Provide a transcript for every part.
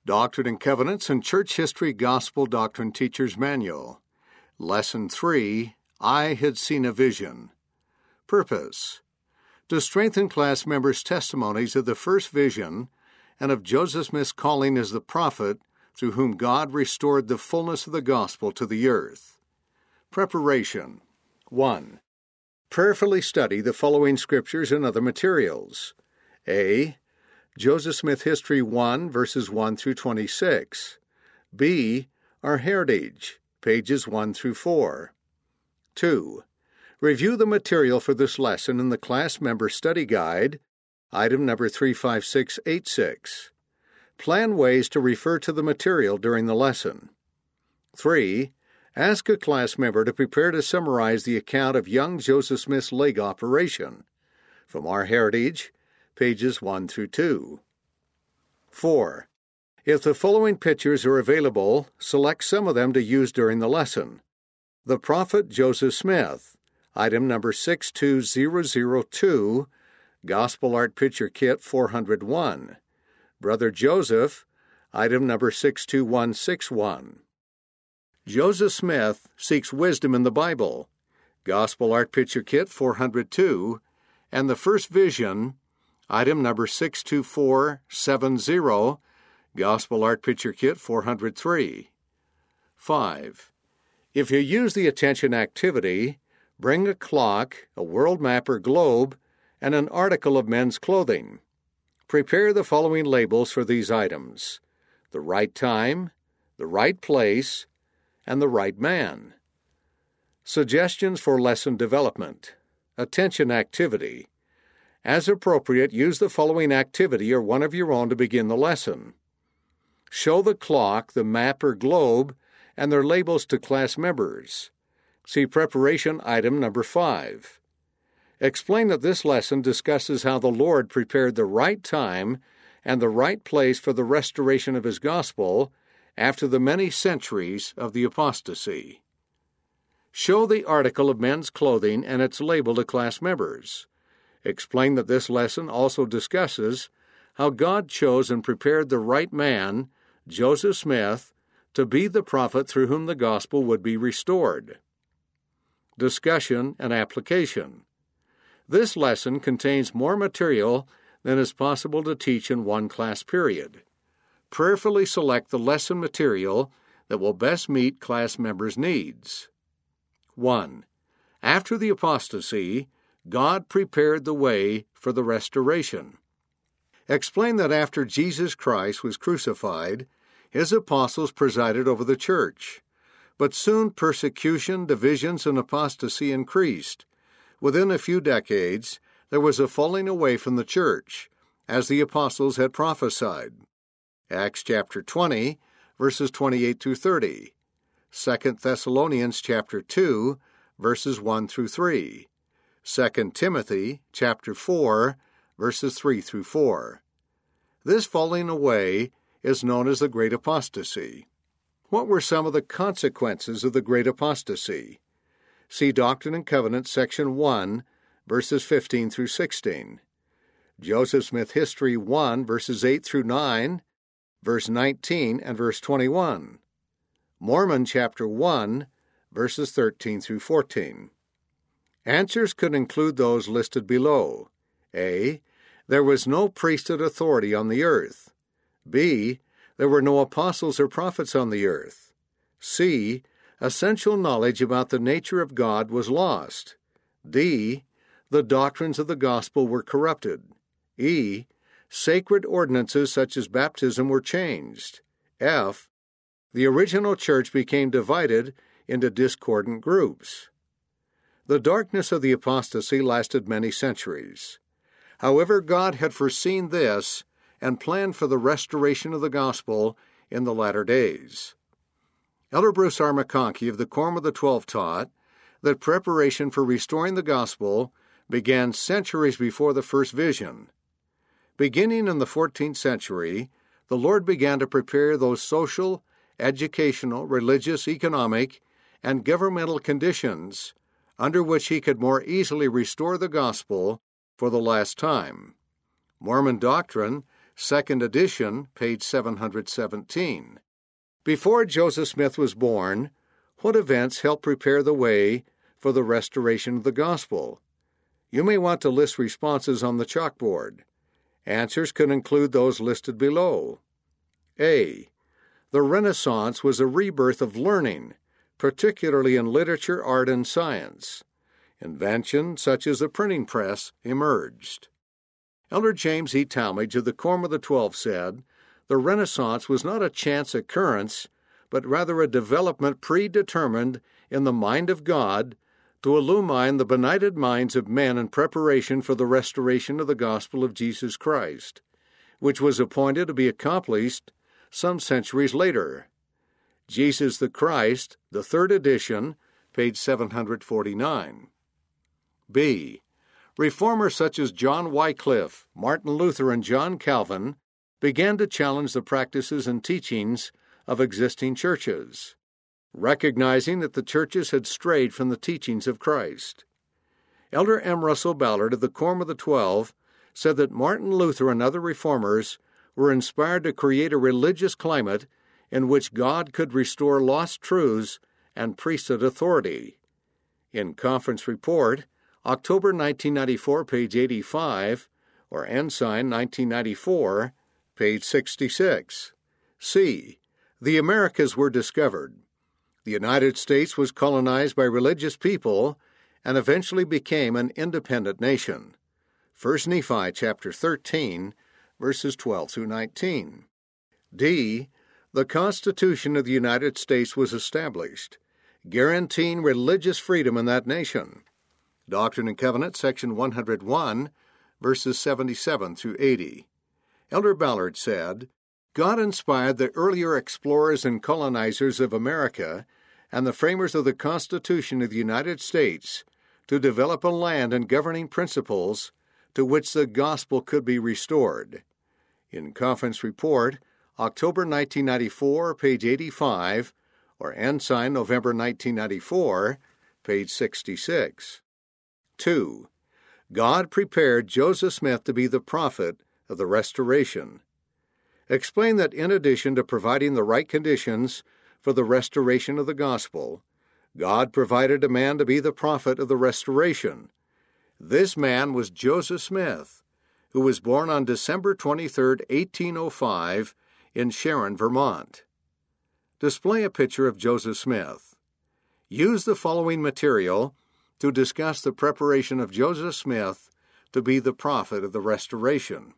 Doctrine and Covenants and Church History Gospel Doctrine Teacher's Manual. Lesson 3, I Had Seen a Vision. Purpose: to strengthen class members' testimonies of the first vision and of Joseph Smith's calling as the prophet through whom God restored the fullness of the gospel to the earth. Preparation. 1. Prayerfully study the following scriptures and other materials. A. Joseph Smith History 1, verses 1 through 26. B. Our Heritage, pages 1 through 4. 2. Review the material for this lesson in the Class Member Study Guide, item number 35686. Plan ways to refer to the material during the lesson. 3. Ask a class member to prepare to summarize the account of young Joseph Smith's leg operation. From Our Heritage, pages 1 through 2. 4. If the following pictures are available, select some of them to use during the lesson. The Prophet Joseph Smith, item number 62002, Gospel Art Picture Kit 401. Brother Joseph, item number 62161. Joseph Smith Seeks Wisdom in the Bible, Gospel Art Picture Kit 402, and The First Vision, item number 62470, Gospel Art Picture Kit 403. 5. If you use the attention activity, bring a clock, a world map or globe, and an article of men's clothing. Prepare the following labels for these items: the right time, the right place, and the right man. Suggestions for lesson development. Attention activity. As appropriate, use the following activity or one of your own to begin the lesson. Show the clock, the map or globe, and their labels to class members. See preparation item number 5. Explain that this lesson discusses how the Lord prepared the right time and the right place for the restoration of His gospel after the many centuries of the apostasy. Show the article of men's clothing and its label to class members. Explain that this lesson also discusses how God chose and prepared the right man, Joseph Smith, to be the prophet through whom the gospel would be restored. Discussion and application. This lesson contains more material than is possible to teach in one class period. Prayerfully select the lesson material that will best meet class members' needs. 1. After the apostasy, God prepared the way for the restoration. Explain that after Jesus Christ was crucified, His apostles presided over the church. But soon persecution, divisions, and apostasy increased. Within a few decades, there was a falling away from the church, as the apostles had prophesied. Acts chapter 20, verses 28 through 30. 2 Thessalonians chapter 2, verses 1 through 3. 2 Timothy chapter 4, verses 3 through 4. This falling away is known as the Great Apostasy. What were some of the consequences of the Great Apostasy? See Doctrine and Covenants, section 1, verses 15 through 16. Joseph Smith History 1, verses 8 through 9, verse 19 and verse 21. Mormon chapter 1, verses 13 through 14. Answers could include those listed below. A. There was no priesthood authority on the earth. B. There were no apostles or prophets on the earth. C. Essential knowledge about the nature of God was lost. D. The doctrines of the gospel were corrupted. E. Sacred ordinances such as baptism were changed. F. The original church became divided into discordant groups. The darkness of the apostasy lasted many centuries. However, God had foreseen this and planned for the restoration of the gospel in the latter days. Elder Bruce R. McConkie of the Quorum of the 12 taught that preparation for restoring the gospel began centuries before the first vision. Beginning in the 14th century, the Lord began to prepare those social, educational, religious, economic, and governmental conditions under which He could more easily restore the gospel for the last time. Mormon doctrine second edition, page 717. Before Joseph Smith was born, what events helped prepare the way for the restoration of the gospel? You may want to list responses on the chalkboard. Answers could include those listed below. A. The Renaissance was a rebirth of learning, particularly in literature, art, and science. Inventions such as the printing press emerged. Elder James E. Talmage of the Quorum of the 12 said, "The Renaissance was not a chance occurrence, but rather a development predetermined in the mind of God to illumine the benighted minds of men in preparation for the restoration of the gospel of Jesus Christ, which was appointed to be accomplished some centuries later." Jesus the Christ, the third edition, page 749. B. Reformers such as John Wycliffe, Martin Luther, and John Calvin began to challenge the practices and teachings of existing churches, recognizing that the churches had strayed from the teachings of Christ. Elder M. Russell Ballard of the Quorum of the 12 said that Martin Luther and other reformers were inspired to create a religious climate in which God could restore lost truths and priesthood authority. In Conference Report, October 1994, page 85, or Ensign 1994, page 66. C. The Americas were discovered. The United States was colonized by religious people and eventually became an independent nation. 1 Nephi chapter 13, verses 12 through 19. D. The Constitution of the United States was established, guaranteeing religious freedom in that nation. Doctrine and Covenants, section 101, verses 77 through 80. Elder Ballard said, God inspired the earlier explorers and colonizers of America and the framers of the Constitution of the United States to develop a land and governing principles to which the gospel could be restored. In Conference Report, October 1994, page 85, or Ensign, November 1994, page 66. 2. God prepared Joseph Smith to be the prophet of the restoration. Explain that in addition to providing the right conditions for the restoration of the gospel, God provided a man to be the prophet of the restoration. This man was Joseph Smith, who was born on December 23, 1805, in Sharon, Vermont. Display a picture of Joseph Smith. Use the following material to discuss the preparation of Joseph Smith to be the prophet of the restoration.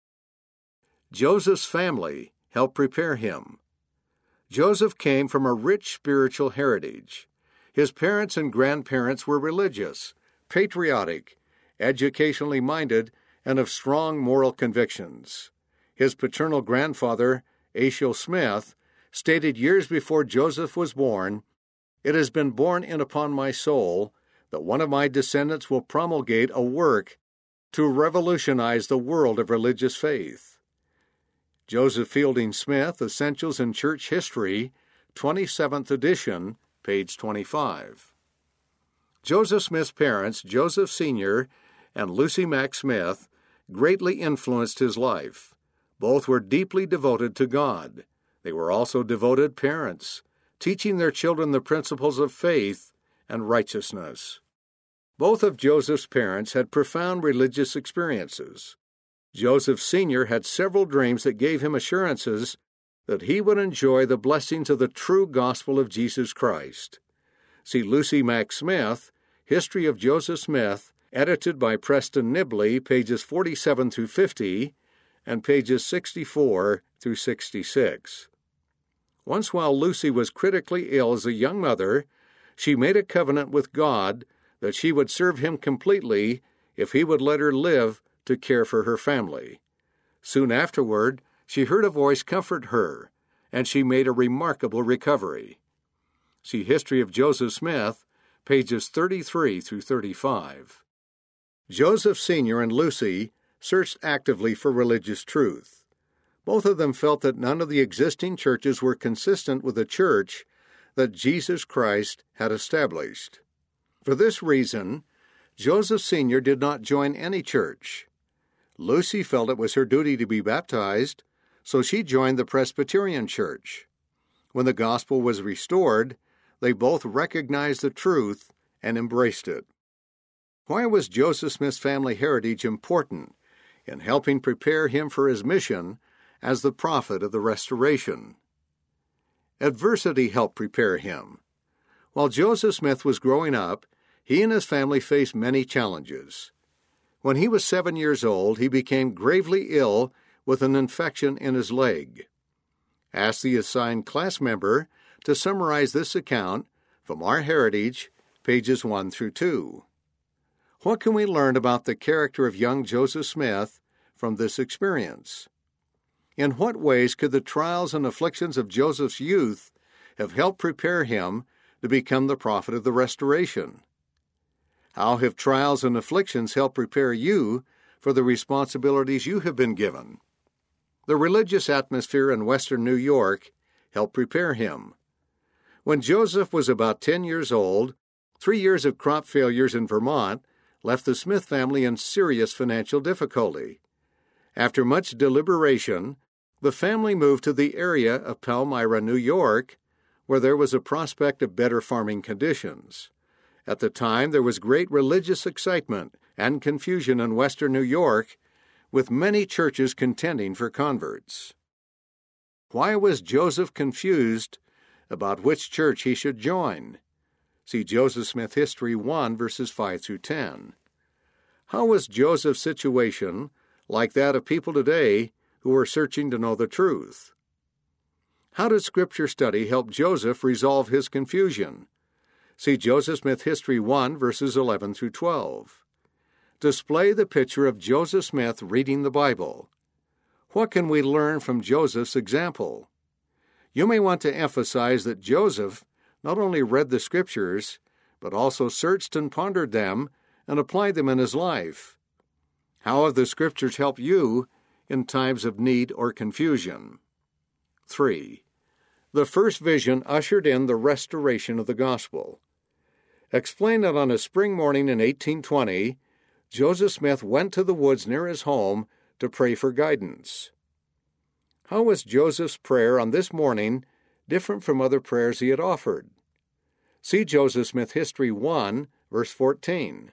Joseph's family helped prepare him. Joseph came from a rich spiritual heritage. His parents and grandparents were religious, patriotic, educationally minded, and of strong moral convictions. His paternal grandfather, Ashiel Smith, stated years before Joseph was born, "It has been borne in upon my soul that one of my descendants will promulgate a work to revolutionize the world of religious faith." Joseph Fielding Smith, Essentials in Church History, 27th edition, page 25. Joseph Smith's parents, Joseph Sr. and Lucy Mack Smith, greatly influenced his life. Both were deeply devoted to God. They were also devoted parents, teaching their children the principles of faith and righteousness. Both of Joseph's parents had profound religious experiences. Joseph Sr. had several dreams that gave him assurances that he would enjoy the blessings of the true gospel of Jesus Christ. See Lucy Mack Smith, History of Joseph Smith, edited by Preston Nibley, pages 47 through 50, and pages 64 through 66. Once while Lucy was critically ill as a young mother, she made a covenant with God that she would serve him completely if he would let her live to care for her family. Soon afterward, she heard a voice comfort her, and she made a remarkable recovery. See History of Joseph Smith, pages 33 through 35. Joseph Sr. and Lucy searched actively for religious truth. Both of them felt that none of the existing churches were consistent with the church that Jesus Christ had established. For this reason, Joseph Sr. did not join any church. Lucy felt it was her duty to be baptized, so she joined the Presbyterian Church. When the gospel was restored, they both recognized the truth and embraced it. Why was Joseph Smith's family heritage important in helping prepare him for his mission as the prophet of the Restoration? Adversity helped prepare him. While Joseph Smith was growing up, he and his family faced many challenges. When he was 7 years old, he became gravely ill with an infection in his leg. Ask the assigned class member to summarize this account from Our Heritage, pages 1 through 2. What can we learn about the character of young Joseph Smith from this experience? In what ways could the trials and afflictions of Joseph's youth have helped prepare him to become the prophet of the Restoration? How have trials and afflictions helped prepare you for the responsibilities you have been given? The religious atmosphere in Western New York helped prepare him. When Joseph was about 10 years old, 3 years of crop failures in Vermont left the Smith family in serious financial difficulty. After much deliberation, the family moved to the area of Palmyra, New York, where there was a prospect of better farming conditions. At the time, there was great religious excitement and confusion in Western New York, with many churches contending for converts. Why was Joseph confused about which church he should join? See Joseph Smith History 1, verses 5 through 10. How was Joseph's situation like that of people today who are searching to know the truth? How did Scripture study help Joseph resolve his confusion? See Joseph Smith History 1, verses 11 through 12. Display the picture of Joseph Smith reading the Bible. What can we learn from Joseph's example? You may want to emphasize that Joseph not only read the Scriptures, but also searched and pondered them and applied them in his life. How have the Scriptures helped you in times of need or confusion? 3. The first vision ushered in the restoration of the gospel. Explain that on a spring morning in 1820, Joseph Smith went to the woods near his home to pray for guidance. How was Joseph's prayer on this morning different from other prayers he had offered? See Joseph Smith History 1, verse 14.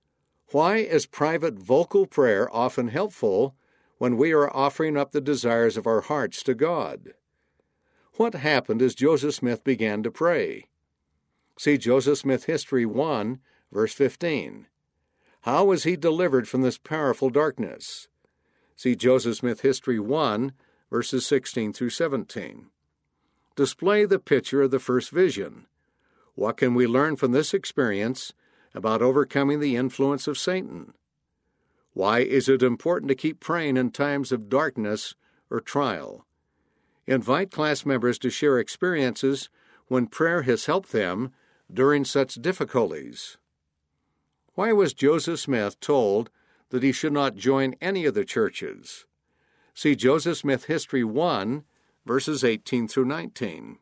Why is private vocal prayer often helpful when we are offering up the desires of our hearts to God? What happened as Joseph Smith began to pray? See Joseph Smith History 1, verse 15. How was he delivered from this powerful darkness? See Joseph Smith History 1, verses 16 through 17. Display the picture of the first vision. What can we learn from this experience about overcoming the influence of Satan? Why is it important to keep praying in times of darkness or trial? Invite class members to share experiences when prayer has helped them during such difficulties. Why was Joseph Smith told that he should not join any of the churches? See Joseph Smith History 1, verses 18 through 19.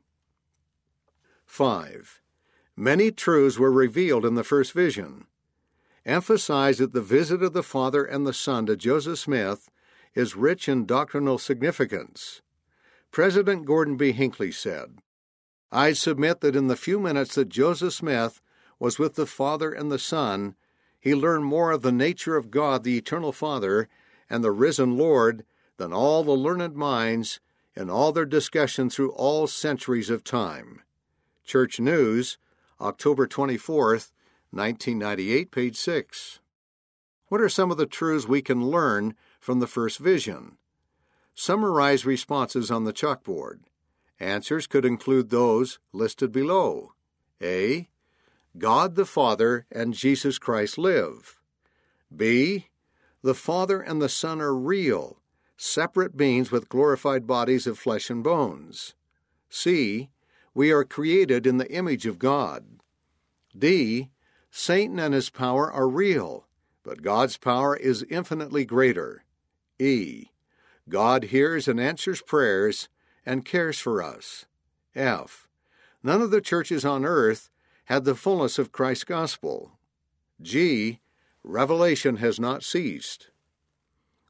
5. Many truths were revealed in the first vision. Emphasize that the visit of the Father and the Son to Joseph Smith is rich in doctrinal significance. President Gordon B. Hinckley said, "I submit that in the few minutes that Joseph Smith was with the Father and the Son, he learned more of the nature of God, the Eternal Father, and the risen Lord than all the learned minds in all their discussion through all centuries of time." Church News, October 24th, 1998, page 6. What are some of the truths we can learn from the first vision? Summarize responses on the chalkboard. Answers could include those listed below. A. God the Father and Jesus Christ live. B. The Father and the Son are real, separate beings with glorified bodies of flesh and bones. C. We are created in the image of God. D. Satan and his power are real, but God's power is infinitely greater. E. God hears and answers prayers and cares for us. F. None of the churches on earth had the fullness of Christ's gospel. G. Revelation has not ceased.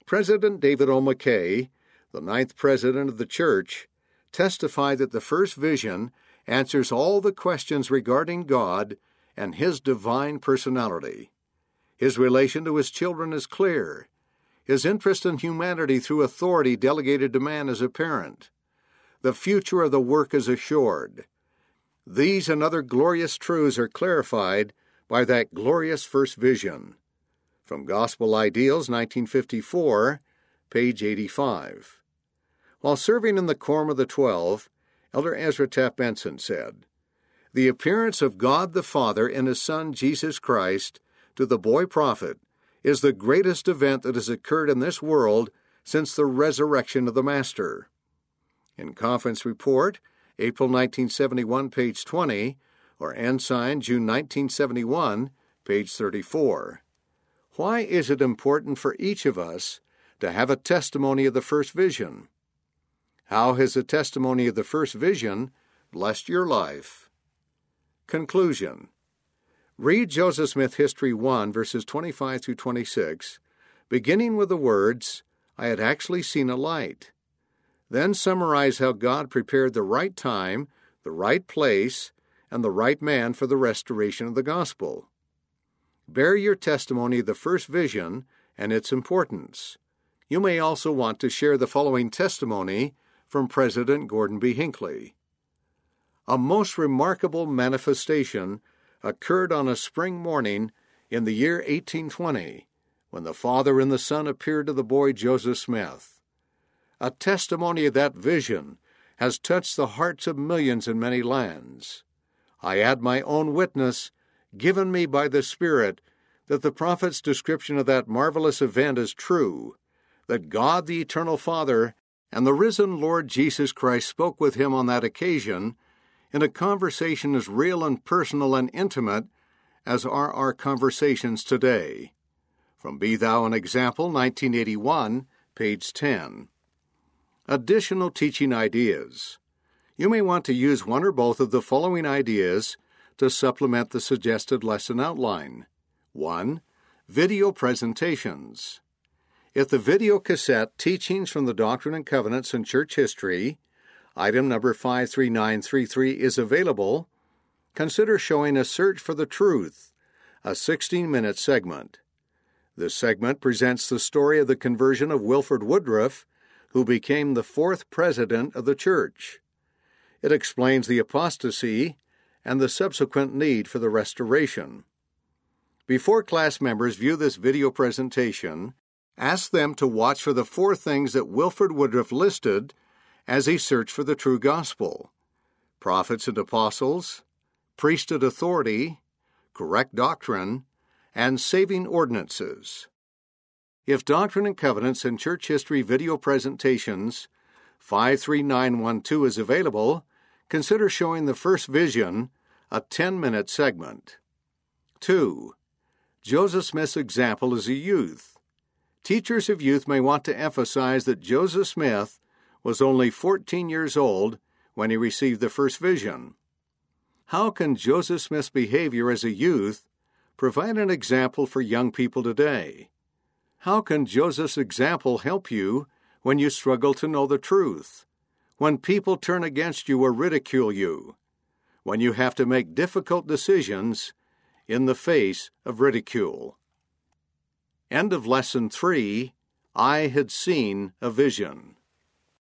President David O. McKay, the 9th President of the Church, testified that the first vision answers all the questions regarding God and His divine personality. His relation to His children is clear. His interest in humanity through authority delegated to man is apparent. The future of the work is assured. These and other glorious truths are clarified by that glorious first vision. From Gospel Ideals, 1954, page 85. While serving in the Quorum of the 12, Elder Ezra Taft Benson said, "The appearance of God the Father in His Son Jesus Christ to the boy prophet is the greatest event that has occurred in this world since the resurrection of the Master." In Conference Report, April 1971, page 20, or Ensign, June 1971, page 34. Why is it important for each of us to have a testimony of the first vision? How has the testimony of the first vision blessed your life? Conclusion. Read Joseph Smith History 1, verses 25 through 26, beginning with the words, "I had actually seen a light." Then summarize how God prepared the right time, the right place, and the right man for the restoration of the gospel. Bear your testimony of the first vision and its importance. You may also want to share the following testimony from President Gordon B. Hinckley. A most remarkable manifestation occurred on a spring morning in the year 1820, when the Father and the Son appeared to the boy Joseph Smith. A testimony of that vision has touched the hearts of millions in many lands. I add my own witness, given me by the Spirit, that the prophet's description of that marvelous event is true, that God the Eternal Father and the risen Lord Jesus Christ spoke with him on that occasion in a conversation as real and personal and intimate as are our conversations today. From Be Thou an Example, 1981, page 10. Additional teaching ideas. You may want to use one or both of the following ideas to supplement the suggested lesson outline. 1. Video presentations. If the video cassette Teachings from the Doctrine and Covenants and Church History, item number 53933, is available, consider showing A Search for the Truth, a 16-minute segment. This segment presents the story of the conversion of Wilford Woodruff, who became the 4th president of the church. It explains the apostasy and the subsequent need for the restoration. Before class members view this video presentation, ask them to watch for the 4 things that Wilford Woodruff listed as he searched for the true gospel: prophets and apostles, priesthood authority, correct doctrine, and saving ordinances. If Doctrine and Covenants and Church History video presentations 53912 is available, consider showing the first vision, a 10-minute segment. 2. Joseph Smith's example as a youth. Teachers of youth may want to emphasize that Joseph Smith was only 14 years old when he received the first vision. How can Joseph Smith's behavior as a youth provide an example for young people today? How can Joseph's example help you when you struggle to know the truth, when people turn against you or ridicule you, when you have to make difficult decisions in the face of ridicule? End of Lesson 3. I had seen a vision.